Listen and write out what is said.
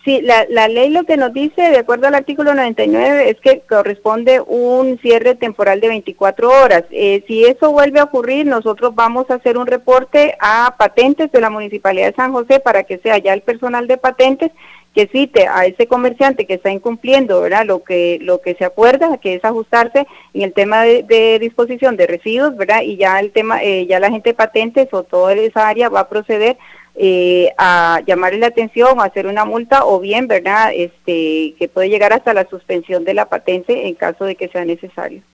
Sí, la ley lo que nos dice, de acuerdo al artículo 99, es que corresponde un cierre temporal de 24 horas. Si eso vuelve a ocurrir, nosotros vamos a hacer un reporte a patentes de la Municipalidad de San José para que sea ya el personal de patentes que cite a ese comerciante que está incumpliendo, ¿verdad? Lo que se acuerda, que es ajustarse en el tema de disposición de residuos, ¿verdad? Y ya el tema, ya la gente de patentes o toda esa área va a proceder a llamarle la atención, a hacer una multa o bien, ¿verdad? Que puede llegar hasta la suspensión de la patente en caso de que sea necesario.